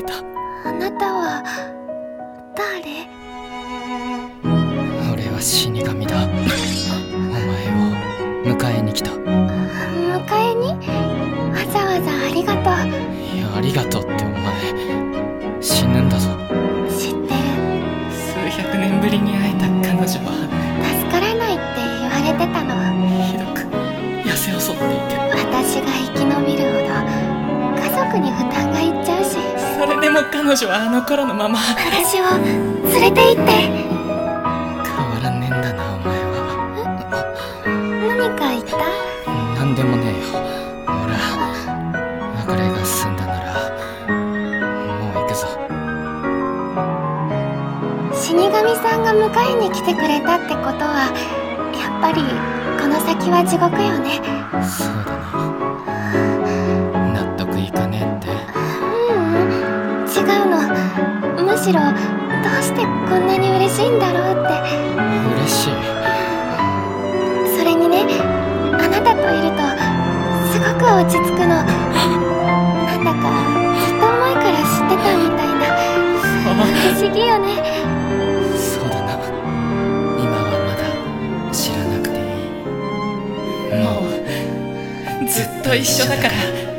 た。 あなたは誰？ 俺は死神だ。お前を迎えに来た。 迎えに？わざわざありがとう。 いや、ありがとうってお前死ぬんだぞ。 知ってる。 数百年ぶりに会えた彼女は助からないって言われてたの。 ひどく痩せ細っていて、 私が生き延びるほど家族に負担がいっちゃうし。 それでも彼女はあの頃のまま。 私を連れて行って。 変わらねえんだなお前は。 何か言った？ なんでもねえよ。ほら、別れが済んだならもう行くぞ。 死神さんが迎えに来てくれたってことは、やっぱりこの先は地獄よね。 そうだな。納得いかねえって？ 違うの。むしろどうしてこんなに嬉しいんだろうって。 嬉しい。 それにね、あなたといるとすごく落ち着くの。なんだかずっと前から知ってたみたいな。不思議よね。 そうだな。今はまだ知らなくていい。もうずっと一緒だから。